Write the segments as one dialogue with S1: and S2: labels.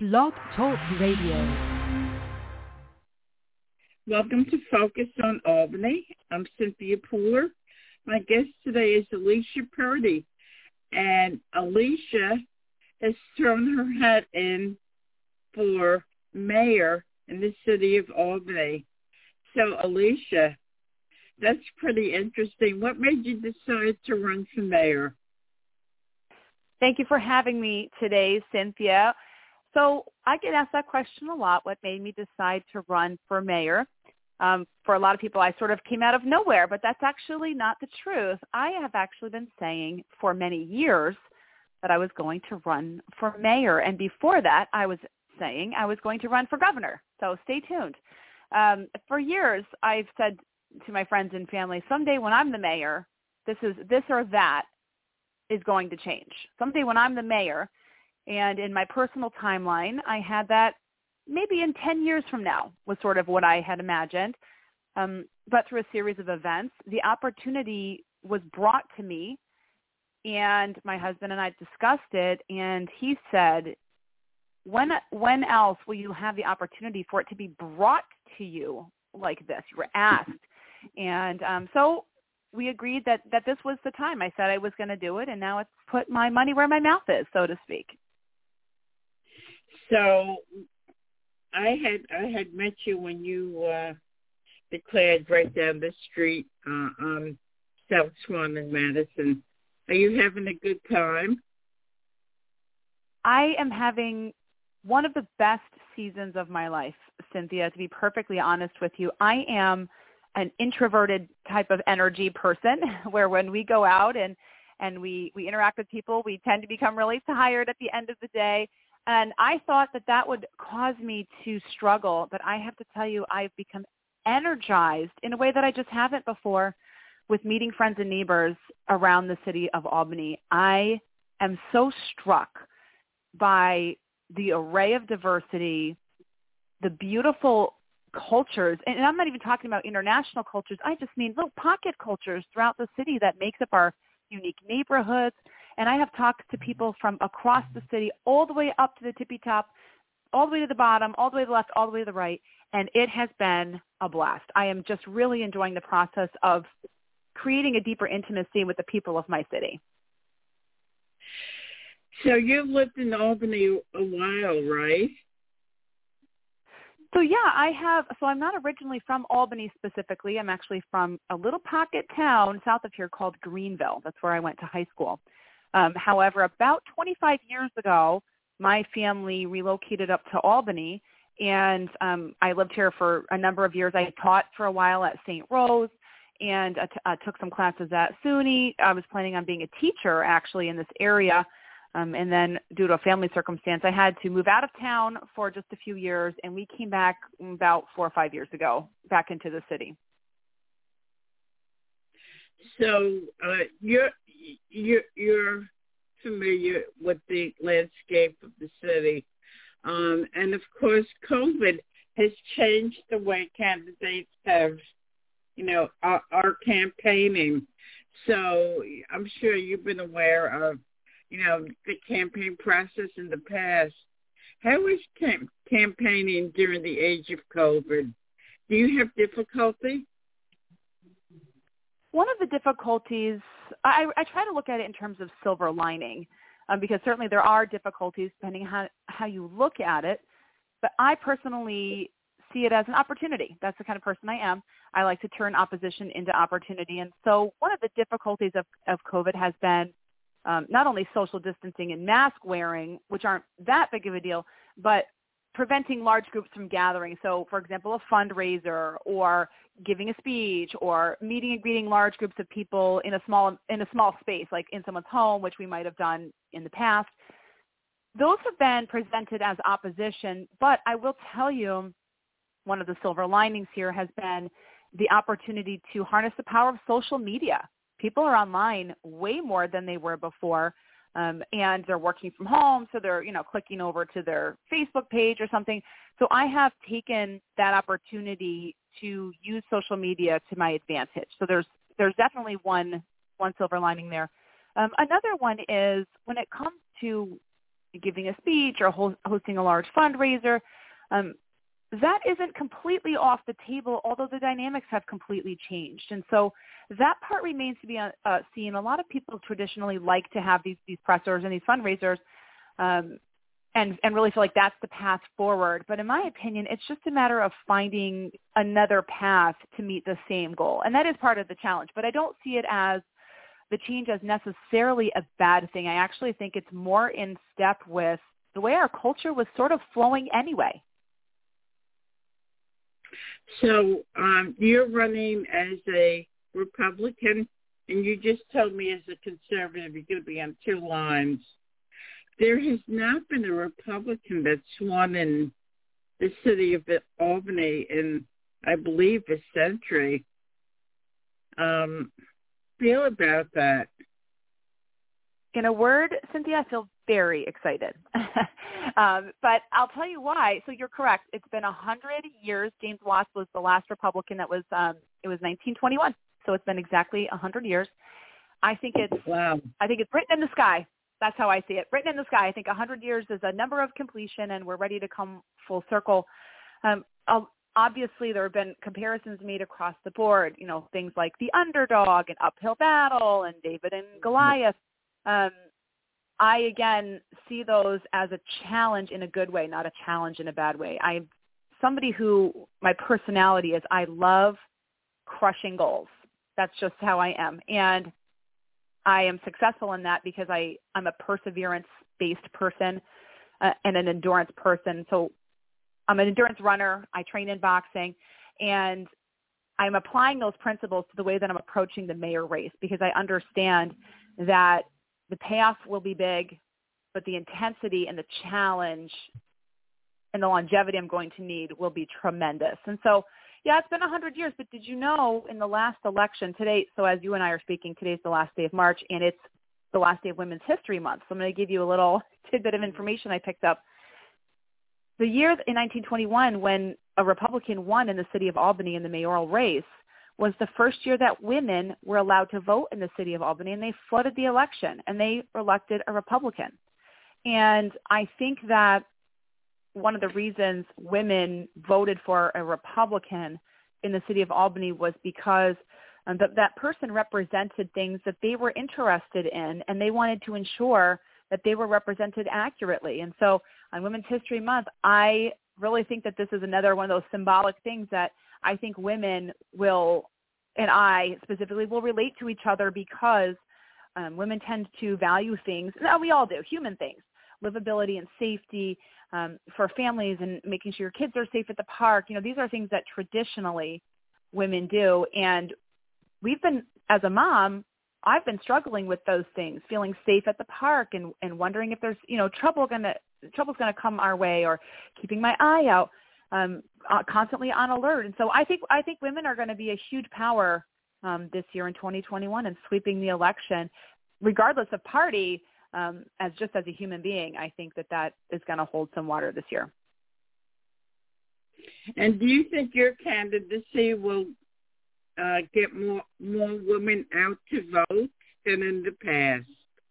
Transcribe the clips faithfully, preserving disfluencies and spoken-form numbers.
S1: Blog Talk Radio.
S2: Welcome to Focus on Albany. I'm Cynthia Pooler. My guest today is Alicia Purdy. And Alicia has thrown her hat in for mayor in the city of Albany. So, Alicia, that's pretty interesting. What made you decide to run for mayor?
S3: Thank you for having me today, Cynthia. So I get asked that question a lot, what made me decide to run for mayor. Um, for a lot of people, I sort of came out of nowhere, but that's actually not the truth. I have actually been saying for many years that I was going to run for mayor. And before that, I was saying I was going to run for governor. So stay tuned. Um, for years, I've said to my friends and family, someday when I'm the mayor, this is this or that is going to change. Someday when I'm the mayor, and in my personal timeline, I had that maybe in ten years from now was sort of what I had imagined. Um, but through a series of events, the opportunity was brought to me, and my husband and I discussed it, and he said, when when else will you have the opportunity for it to be brought to you like this? You were asked. And um, so we agreed that, that this was the time. I said I was going to do it, and now it's put my money where my mouth is, so to speak.
S2: So I had I had met you when you uh, declared right down the street uh, on South Swan and Madison. Are you having a good time?
S3: I am having one of the best seasons of my life, Cynthia, to be perfectly honest with you. I am an introverted type of energy person where when we go out and, and we, we interact with people, we tend to become really tired at the end of the day. And I thought that that would cause me to struggle. But I have to tell you, I've become energized in a way that I just haven't before with meeting friends and neighbors around the city of Albany. I am so struck by the array of diversity, the beautiful cultures, and I'm not even talking about international cultures. I just mean little pocket cultures throughout the city that makes up our unique neighborhoods. And I have talked to people from across the city, all the way up to the tippy top, all the way to the bottom, all the way to the left, all the way to the right. And it has been a blast. I am just really enjoying the process of creating a deeper intimacy with the people of my city.
S2: So you've lived in Albany a while, right?
S3: So yeah, I have, so I'm not originally from Albany specifically. I'm actually from a little pocket town south of here called Greenville. That's where I went to high school. Um, however, about twenty-five years ago, my family relocated up to Albany, and um, I lived here for a number of years. I taught for a while at Saint Rose, and I, t- I took some classes at SUNY. I was planning on being a teacher, actually, in this area. Um, and then due to a family circumstance, I had to move out of town for just a few years, and we came back about four or five years ago, back into the city.
S2: So uh, you're, you're, you're familiar with the landscape of the city. Um, and, of course, COVID has changed the way candidates have, you know, are, are campaigning. So I'm sure you've been aware of, you know, the campaign process in the past. How is cam- campaigning during the age of COVID? Do you have difficulty?
S3: One of the difficulties, I, I try to look at it in terms of silver lining, um, because certainly there are difficulties depending how, how you look at it. But I personally see it as an opportunity. That's the kind of person I am. I like to turn opposition into opportunity. And so one of the difficulties of, of COVID has been Um, not only social distancing and mask wearing, which aren't that big of a deal, but preventing large groups from gathering. So, for example, a fundraiser or giving a speech or meeting and greeting large groups of people in a small in a small space, like in someone's home, which we might have done in the past. Those have been presented as opposition, but I will tell you, one of the silver linings here has been the opportunity to harness the power of social media. People are online way more than they were before, um, and they're working from home, so they're, you know, clicking over to their Facebook page or something. So I have taken that opportunity to use social media to my advantage. So there's there's definitely one one silver lining there. Um, another one is when it comes to giving a speech or ho- hosting a large fundraiser. Um, that isn't completely off the table, although the dynamics have completely changed. And so that part remains to be uh, seen. A lot of people traditionally like to have these, these pressers and these fundraisers um, and, and really feel like that's the path forward. But in my opinion, it's just a matter of finding another path to meet the same goal. And that is part of the challenge. But I don't see it as the change as necessarily a bad thing. I actually think it's more in step with the way our culture was sort of flowing anyway.
S2: So um, you're running as a Republican, and you just told me as a conservative you're going to be on two lines. There has not been a Republican that's won in the city of Albany in, I believe, a century. Um, feel about that?
S3: In a word, Cynthia, I feel very excited. um, but I'll tell you why. So you're correct. It's been one hundred years. James Wasp was the last Republican that was, um, it was nineteen twenty-one. So it's been exactly one hundred years. I think it's,
S2: wow.
S3: I think it's written in the sky. That's how I see it. Written in the sky. I think one hundred years is a number of completion, and we're ready to come full circle. Um, obviously, there have been comparisons made across the board, you know, things like the underdog and uphill battle and David and Goliath. Um, I, again, see those as a challenge in a good way, not a challenge in a bad way. I'm somebody who, my personality is I love crushing goals. That's just how I am. And I am successful in that because I, I'm a perseverance-based person uh, and an endurance person. So I'm an endurance runner. I train in boxing. And I'm applying those principles to the way that I'm approaching the mayor race because I understand that the payoff will be big, but the intensity and the challenge and the longevity I'm going to need will be tremendous. And so, yeah, it's been one hundred years, but did you know in the last election today, so as you and I are speaking, today's the last day of March, and it's the last day of Women's History Month. So I'm going to give you a little tidbit of information I picked up. The year in nineteen twenty-one when a Republican won in the city of Albany in the mayoral race was the first year that women were allowed to vote in the city of Albany, and they flooded the election, and they elected a Republican. And I think that one of the reasons women voted for a Republican in the city of Albany was because um, that, that person represented things that they were interested in, and they wanted to ensure that they were represented accurately. And so on Women's History Month, I really think that this is another one of those symbolic things that I think women will, and I specifically, will relate to each other because um, women tend to value things, no, we all do, human things, livability and safety um, for families and making sure your kids are safe at the park. You know, these are things that traditionally women do. And we've been, as a mom, I've been struggling with those things, feeling safe at the park and, and wondering if there's, you know, trouble gonna trouble's going to come our way, or keeping my eye out, um, uh, constantly on alert. And so I think I think women are going to be a huge power um, this year in twenty twenty-one and sweeping the election, regardless of party. Um, as just as a human being, I think that that is going to hold some water this year.
S2: And do you think your candidacy will uh, get more more women out to vote than in the past?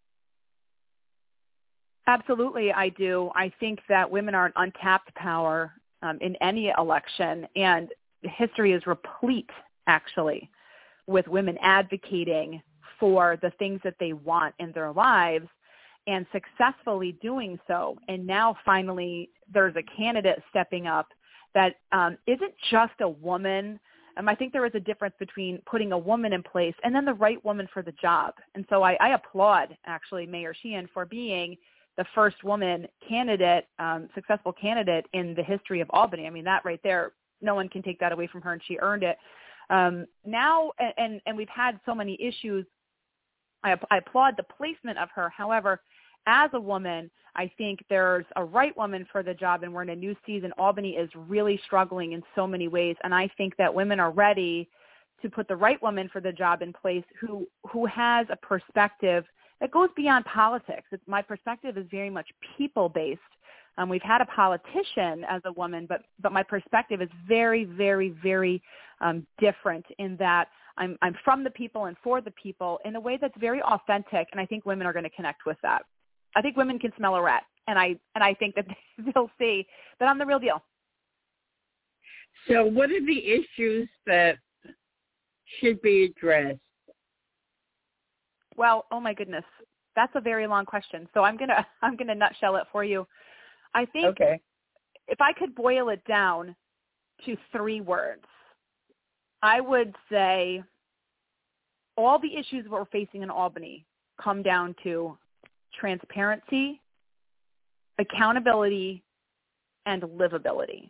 S3: Absolutely, I do. I think that women are an untapped power um, in any election, and history is replete, actually, with women advocating for the things that they want in their lives and successfully doing so. And now, finally, there's a candidate stepping up that um, isn't just a woman. Um, I think there is a difference between putting a woman in place and then the right woman for the job. And so I, I applaud, actually, Mayor Sheehan for being the first woman candidate, um, successful candidate in the history of Albany. I mean, that right there, no one can take that away from her, and she earned it. Um, now, and, and we've had so many issues. I, I applaud the placement of her. However, as a woman, I think there's a right woman for the job, and we're in a new season. Albany is really struggling in so many ways, and I think that women are ready to put the right woman for the job in place who, who has a perspective that goes beyond politics. It's, my perspective is very much people-based. Um, we've had a politician as a woman, but but my perspective is very, very, very um, different in that I'm I'm from the people and for the people in a way that's very authentic, and I think women are going to connect with that. I think women can smell a rat. and I and I think that they'll see that I'm the real deal.
S2: So what are the issues that should be addressed?
S3: Well, oh my goodness, that's a very long question. So I'm gonna I'm gonna nutshell it for you. I think
S2: okay.
S3: if I could boil it down to three words, I would say all the issues we're facing in Albany come down to transparency, accountability, and livability.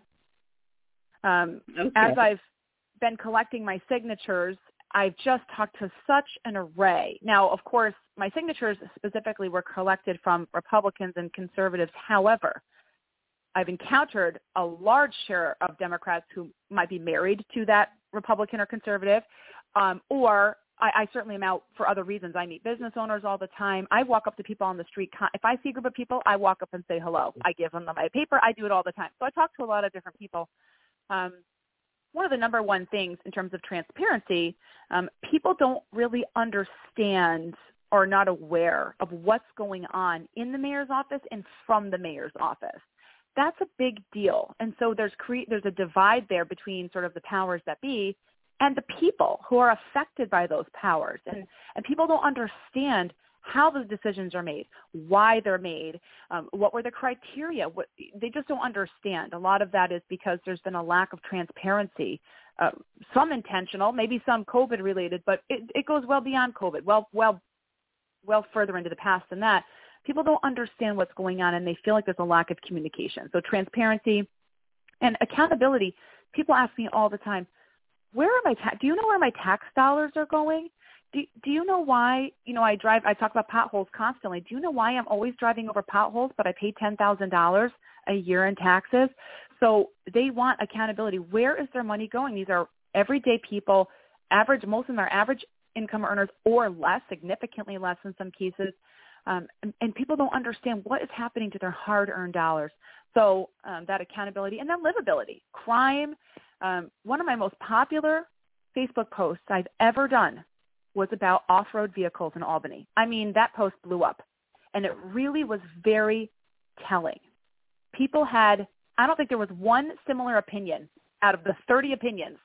S3: Um,
S2: okay.
S3: As I've been collecting my signatures, I've just talked to such an array. Now, of course, my signatures specifically were collected from Republicans and conservatives. However, I've encountered a large share of Democrats who might be married to that Republican or conservative, um, or I, I certainly am out for other reasons. I meet business owners all the time. I walk up to people on the street. If I see a group of people, I walk up and say hello. I give them my paper. I do it all the time. So I talk to a lot of different people. Um, one of the number one things in terms of transparency, um, people don't really understand or are not aware of what's going on in the mayor's office and from the mayor's office. That's a big deal. And so there's cre- there's a divide there between sort of the powers that be and the people who are affected by those powers. And, and people don't understand how the decisions are made, why they're made, um, what were the criteria. What, they just don't understand. A lot of that is because there's been a lack of transparency, uh, some intentional, maybe some COVID related, but it, it goes well beyond COVID, well, well, well further into the past than that. People don't understand what's going on, and they feel like there's a lack of communication. So transparency and accountability. People ask me all the time, where are my ta- do you know where my tax dollars are going? Do, do you know why, you know, I drive, I talk about potholes constantly. Do you know why I'm always driving over potholes, but I pay ten thousand dollars a year in taxes? So they want accountability. Where is their money going? These are everyday people, average, most of them are average income earners or less, significantly less in some cases. Um, and, and people don't understand what is happening to their hard-earned dollars. So um, that accountability and then livability, crime. Um, one of my most popular Facebook posts I've ever done was about off-road vehicles in Albany. I mean, that post blew up, and it really was very telling. People had, I don't think there was one similar opinion out of the thirty opinions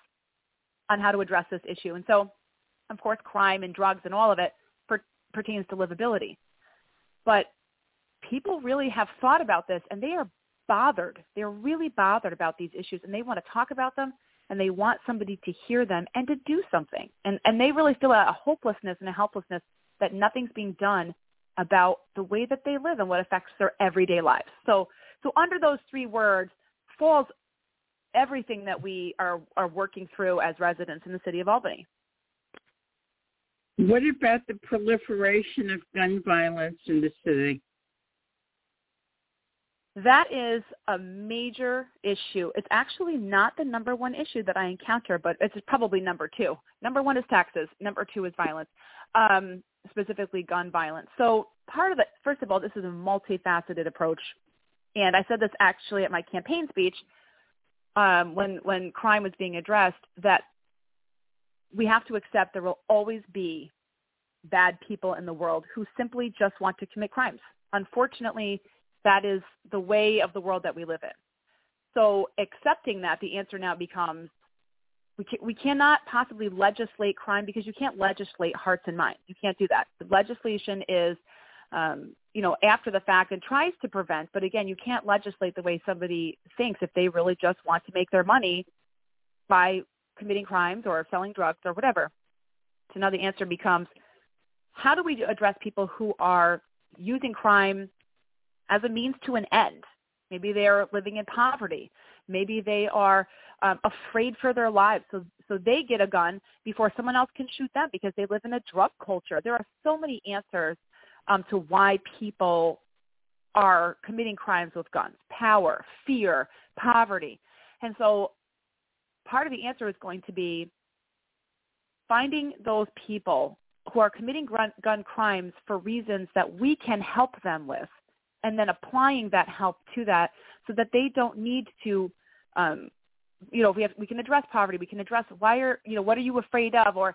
S3: on how to address this issue. And so, of course, crime and drugs and all of it per, pertains to livability. But people really have thought about this, and they are bothered. They're really bothered about these issues, and they want to talk about them, and they want somebody to hear them and to do something. And, and they really feel a hopelessness and a helplessness that nothing's being done about the way that they live and what affects their everyday lives. So, so under those three words falls everything that we are, are working through as residents in the city of Albany.
S2: What about the proliferation of gun violence in the city?
S3: That is a major issue. It's actually not the number one issue that I encounter, but it's probably number two. Number one is taxes. Number two is violence, um, specifically gun violence. So part of it, first of all, this is a multifaceted approach. And I said this actually at my campaign speech um, when, when crime was being addressed, that we have to accept there will always be bad people in the world who simply just want to commit crimes. Unfortunately, that is the way of the world that we live in. So accepting that, the answer now becomes we, can, we cannot possibly legislate crime because you can't legislate hearts and minds. You can't do that. The legislation is, um, you know, after the fact and tries to prevent, but again, you can't legislate the way somebody thinks if they really just want to make their money by committing crimes or selling drugs or whatever. So now the answer becomes, how do we address people who are using crime as a means to an end? Maybe they are living in poverty. Maybe they are um, afraid for their lives. So, so they get a gun before someone else can shoot them because they live in a drug culture. There are so many answers um, to why people are committing crimes with guns: power, fear, poverty. And so part of the answer is going to be finding those people who are committing gun, gun crimes for reasons that we can help them with, and then applying that help to that so that they don't need to, um, you know, we have, we can address poverty. We can address why are, you know, what are you afraid of? Or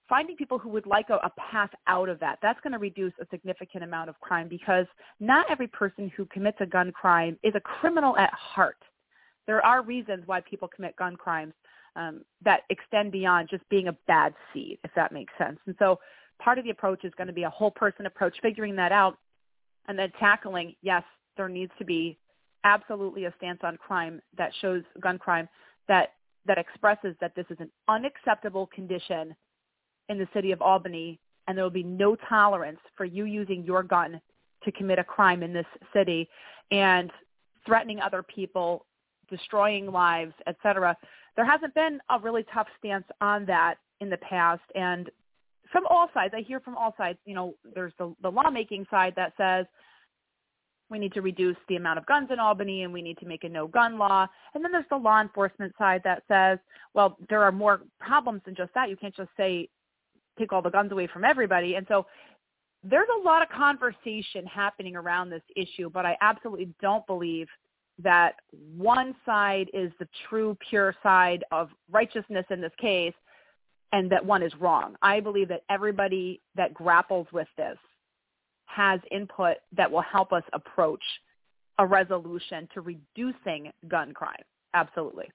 S3: finding people who would like a, a path out of that. That's going to reduce a significant amount of crime because not every person who commits a gun crime is a criminal at heart. There are reasons why people commit gun crimes um, that extend beyond just being a bad seed, if that makes sense. And so part of the approach is going to be a whole person approach, figuring that out, and then tackling, yes, there needs to be absolutely a stance on crime that shows gun crime that that expresses that this is an unacceptable condition in the city of Albany, and there will be no tolerance for you using your gun to commit a crime in this city and threatening other people, destroying lives, et cetera. There hasn't been a really tough stance on that in the past, and from all sides, I hear from all sides, you know, there's the, the lawmaking side that says we need to reduce the amount of guns in Albany and we need to make a no-gun law. And then there's the law enforcement side that says, well, there are more problems than just that. You can't just say take all the guns away from everybody. And so there's a lot of conversation happening around this issue, but I absolutely don't believe that one side is the true, pure side of righteousness in this case and that one is wrong. I believe that everybody that grapples with this has input that will help us approach a resolution to reducing gun crime. Absolutely.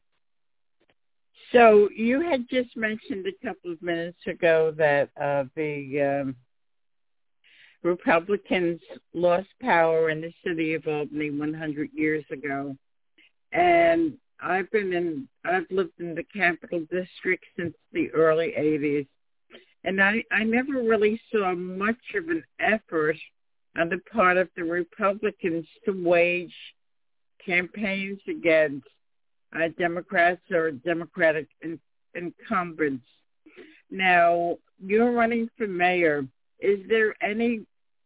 S2: So you had just mentioned a couple of minutes ago that uh, the um, Republicans lost power in the city of Albany one hundred years ago. And I've been in, I've lived in the Capital District since the early eighties. And I, I never really saw much of an effort on the part of the Republicans to wage campaigns against uh, Democrats or Democratic in, incumbents. Now, you're running for mayor. Is there any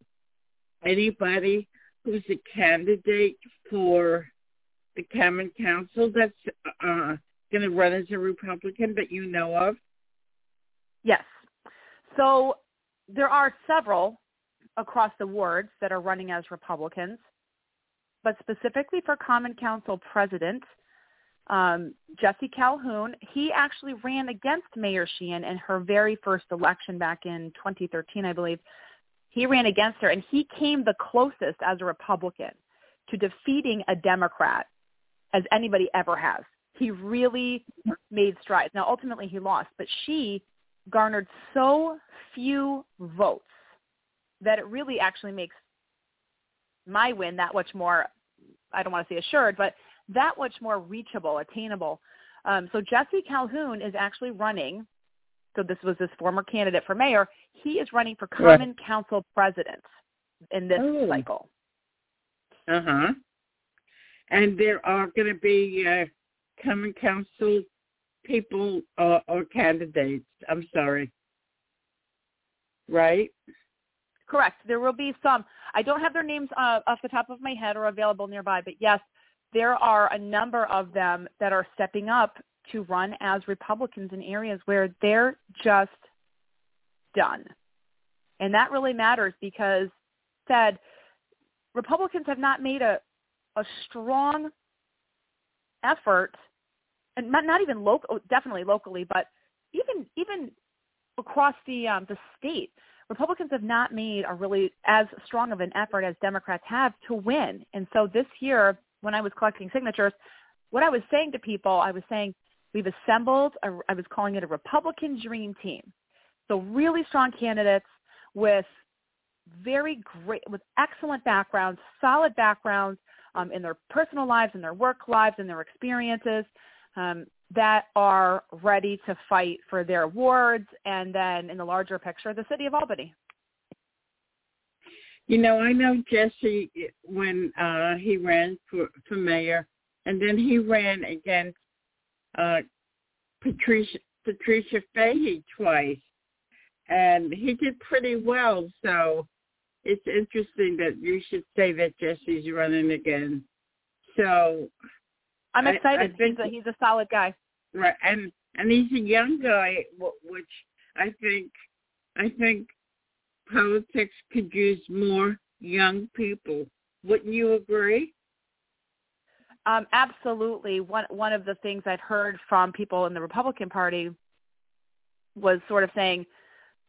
S2: anybody who's a candidate for the Common Council that's uh, going to run as a Republican that you know of?
S3: Yes. So there are several across the wards that are running as Republicans, but specifically for Common Council president, um, Jesse Calhoun, he actually ran against Mayor Sheehan in her very first election back in twenty thirteen, I believe. He ran against her, and he came the closest as a Republican to defeating a Democrat as anybody ever has. He really made strides. Now, ultimately he lost, but she garnered so few votes that it really actually makes my win that much more, I don't want to say assured, but that much more reachable, attainable. Um, so Jesse Calhoun is actually running, so this was this former candidate for mayor, he is running for Common right. Council president in this oh. cycle.
S2: Uh-huh. And there are going to be uh, Common Council people uh, or candidates, I'm sorry, right?
S3: Correct. There will be some. I don't have their names uh, off the top of my head or available nearby, but yes, there are a number of them that are stepping up to run as Republicans in areas where they're just done. And that really matters because, said, Republicans have not made a, a strong effort, and not, not even local, definitely locally, but even even across the um, the state, Republicans have not made a really as strong of an effort as Democrats have to win. And so this year, when I was collecting signatures, what I was saying to people, I was saying, we've assembled, a, I was calling it a Republican dream team. So really strong candidates with very great, with excellent backgrounds, solid backgrounds um, in their personal lives, in their work lives, in their experiences, um, that are ready to fight for their wards and then in the larger picture, the city of Albany.
S2: You know, I know Jesse when uh, he ran for, for mayor, and then he ran against uh, Patricia, Patricia Fahey twice, and he did pretty well. So it's interesting that you should say that Jesse's running again. So
S3: I'm excited.
S2: I, I think,
S3: he's, a, he's a solid guy.
S2: Right, and and he's a young guy, which I think I think politics could use more young people. Wouldn't you agree?
S3: Um, absolutely. One one of the things I've heard from people in the Republican Party was sort of saying,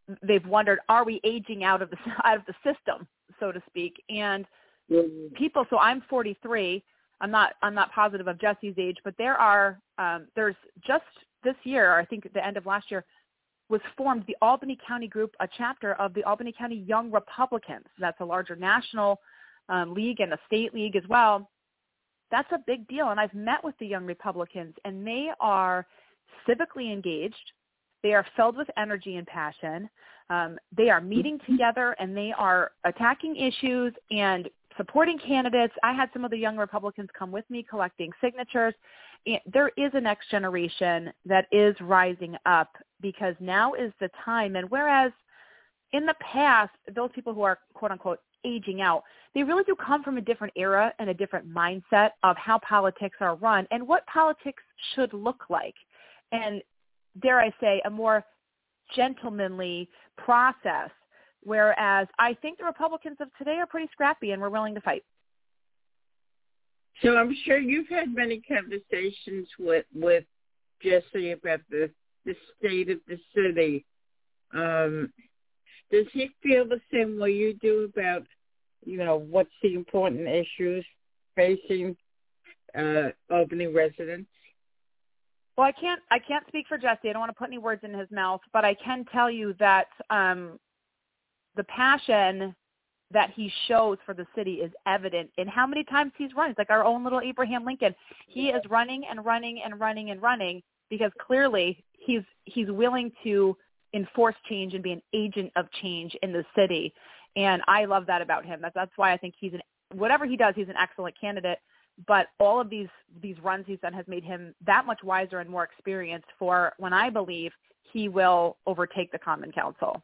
S3: they've wondered, are we aging out of the out of the system, so to speak? And mm-hmm. people, so I'm forty-three. I'm not I'm not positive of Jesse's age, but there are um, there's just this year, I think at the end of last year, was formed the Albany County Group, a chapter of the Albany County Young Republicans. That's a larger national um, league and a state league as well. That's a big deal. And I've met with the Young Republicans, and they are civically engaged. They are filled with energy and passion. Um, they are meeting together, and they are attacking issues and supporting candidates. I had some of the Young Republicans come with me collecting signatures. And there is a next generation that is rising up, because now is the time. And whereas in the past, those people who are, quote unquote, aging out, they really do come from a different era and a different mindset of how politics are run and what politics should look like. And dare I say, a more gentlemanly process, whereas I think the Republicans of today are pretty scrappy and we're willing to fight.
S2: So I'm sure you've had many conversations with, with Jesse about the, the state of the city. Um, does he feel the same way you do about, you know, what's the important issues facing uh, Albany residents?
S3: Well, I can't I can't speak for Jesse. I don't want to put any words in his mouth, but I can tell you that um, the passion that he shows for the city is evident in how many times he's run. It's like our own little Abraham Lincoln. He is running and running and running and running because clearly he's he's willing to enforce change and be an agent of change in the city. And I love that about him. That's, that's why I think he's an, whatever he does, he's an excellent candidate. But all of these, these runs he's done has made him that much wiser and more experienced for when I believe he will overtake the Common Council.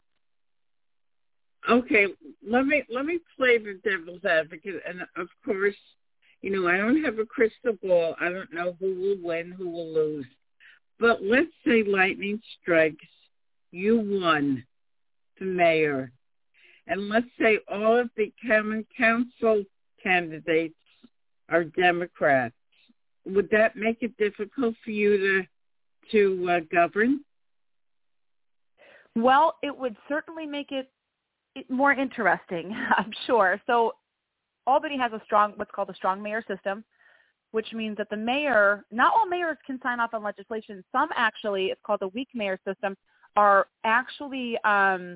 S2: Okay, let me let me play the devil's advocate. And of course, you know, I don't have a crystal ball. I don't know who will win, who will lose. But let's say lightning strikes, you won the mayor. And let's say all of the Common Council candidates are Democrats. Would that make it difficult for you to to uh, govern?
S3: Well, it would certainly make it, it more interesting, I'm sure. So Albany has a strong, what's called a strong mayor system, which means that the mayor, not all mayors can sign off on legislation. Some actually, it's called the weak mayor system, are actually, um,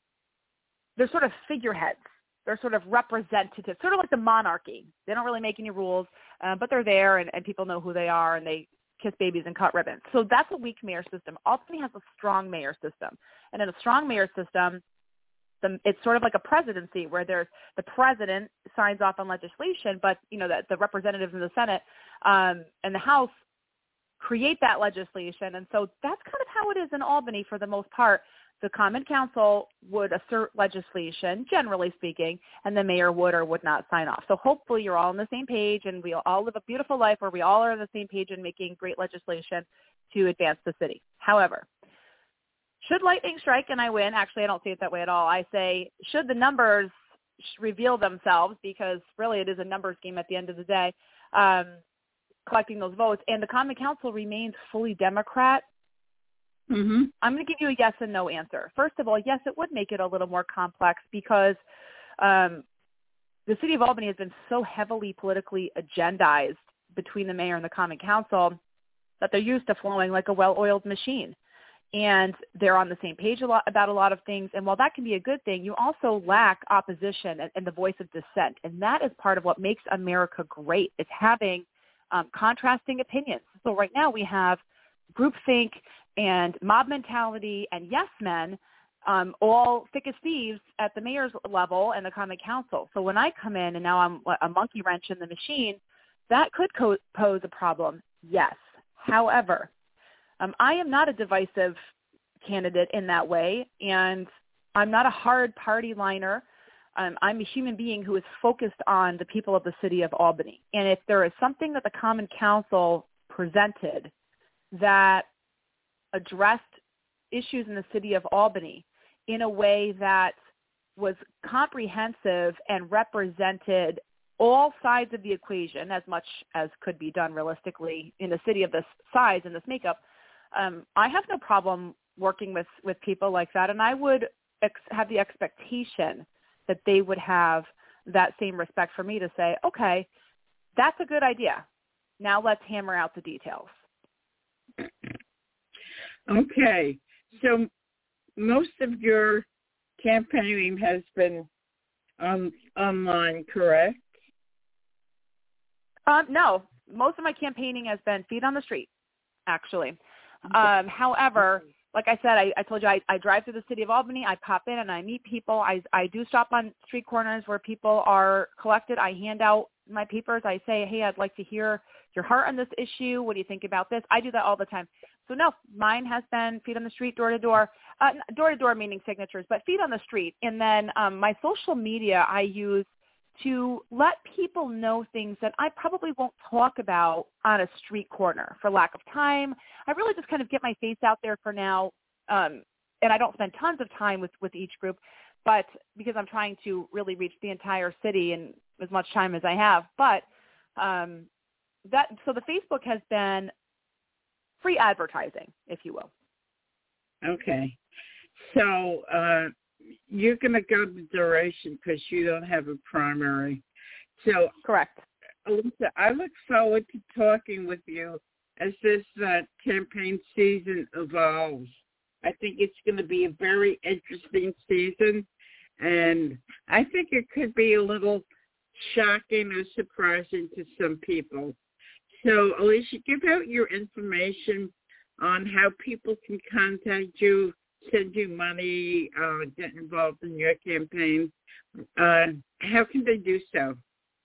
S3: they're sort of figureheads. They're sort of representative, sort of like the monarchy. They don't really make any rules, uh, but they're there, and, and people know who they are, and they kiss babies and cut ribbons. So that's a weak mayor system. Albany has a strong mayor system. And in a strong mayor system, the, it's sort of like a presidency where there's the president signs off on legislation, but, you know, the, the representatives in the Senate um, and the House create that legislation. And so that's kind of how it is in Albany for the most part. The Common Council would assert legislation, generally speaking, and the mayor would or would not sign off. So hopefully you're all on the same page and we all live a beautiful life where we all are on the same page in making great legislation to advance the city. However, should lightning strike and I win, actually I don't see it that way at all. I say, should the numbers reveal themselves, because really it is a numbers game at the end of the day, um, collecting those votes, and the Common Council remains fully Democrat,
S2: Mm-hmm.
S3: I'm going to give you a yes and no answer. First of all, yes, it would make it a little more complex because um, the city of Albany has been so heavily politically agendized between the mayor and the Common Council that they're used to flowing like a well-oiled machine. And they're on the same page a lot about a lot of things. And while that can be a good thing, you also lack opposition and, and the voice of dissent. And that is part of what makes America great, is having um, contrasting opinions. So right now we have groupthink and mob mentality and yes men, um, all thick as thieves at the mayor's level and the Common Council. So when I come in and now I'm a monkey wrench in the machine, that could co- pose a problem, yes. However, um, I am not a divisive candidate in that way, and I'm not a hard party liner. Um, I'm a human being who is focused on the people of the city of Albany. And if there is something that the Common Council presented that addressed issues in the city of Albany in a way that was comprehensive and represented all sides of the equation as much as could be done realistically in a city of this size and this makeup, um, I have no problem working with, with people like that. And I would ex- have the expectation that they would have that same respect for me to say, okay, that's a good idea. Now let's hammer out the details.
S2: Okay. So most of your campaigning has been um, online, correct?
S3: Um, no, most of my campaigning has been feet on the street, actually. Um, however, like I said, I, I told you I, I drive through the city of Albany. I pop in and I meet people. I, I do stop on street corners where people are collected. I hand out my papers. I say, hey, I'd like to hear your heart on this issue. What do you think about this? I do that all the time. So no, mine has been feet on the street, door to door, uh, door to door meaning signatures, but feet on the street. And then um, my social media I use to let people know things that I probably won't talk about on a street corner for lack of time. I really just kind of get my face out there for now. Um, and I don't spend tons of time with, with each group, but because I'm trying to really reach the entire city in as much time as I have. But um, that, so the Facebook has been free advertising, if you will.
S2: Okay. So, uh, you're going to go the duration because you don't have a primary. So,
S3: correct.
S2: Alyssa, I look forward to talking with you as this uh, campaign season evolves. I think it's going to be a very interesting season, and I think it could be a little shocking or surprising to some people. So, Alicia, give out your information on how people can contact you, send you money, uh, get involved in your campaign. Uh, how can they do so?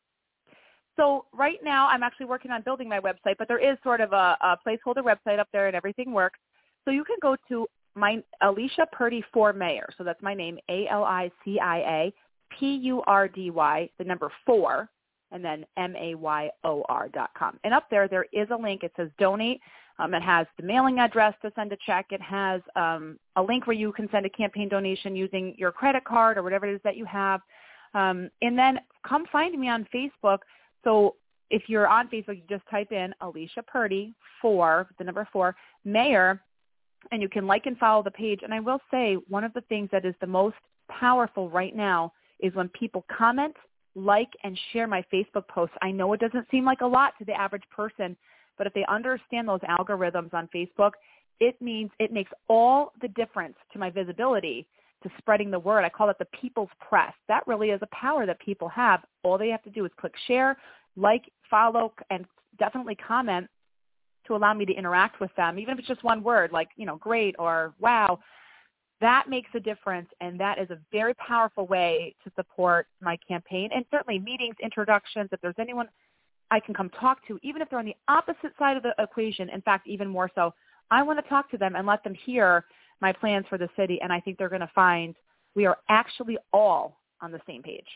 S3: So right now I'm actually working on building my website, but there is sort of a, a placeholder website up there and everything works. So you can go to my Alicia Purdy for Mayor. So that's my name, A L I C I A P U R D Y, the number four, and then M A Y O R dot com. And up there, there is a link. It says donate. Um, it has the mailing address to send a check. It has um, a link where you can send a campaign donation using your credit card or whatever it is that you have. Um, and then come find me on Facebook. So if you're on Facebook, you just type in Alicia Purdy for, the number four, Mayor, and you can like and follow the page. And I will say one of the things that is the most powerful right now is when people comment, like, and share my Facebook posts. I know it doesn't seem like a lot to the average person, but if they understand those algorithms on Facebook, it means it makes all the difference to my visibility, to spreading the word. I call it the people's press. That really is a power that people have. All they have to do is click share, like, follow, and definitely comment to allow me to interact with them, even if it's just one word like, you know, great or wow. That makes a difference, and that is a very powerful way to support my campaign. And certainly meetings, introductions, if there's anyone I can come talk to, even if they're on the opposite side of the equation, in fact, even more so, I want to talk to them and let them hear my plans for the city, and I think they're going to find we are actually all on the same page.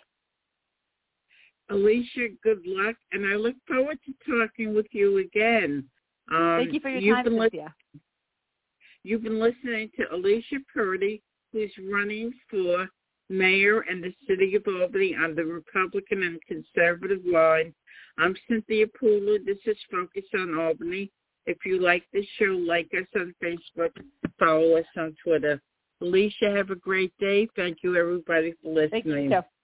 S2: Alicia, good luck, and I look forward to talking with you again. Um,
S3: Thank you for your time, Cynthia.
S2: Li- you've been listening to Alicia Purdy, who's running for mayor in the city of Albany on the Republican and conservative line. I'm Cynthia Pooler. This is Focus on Albany. If you like this show, like us on Facebook, follow us on Twitter. Alicia, have a great day. Thank you, everybody, for listening.
S3: Thank you.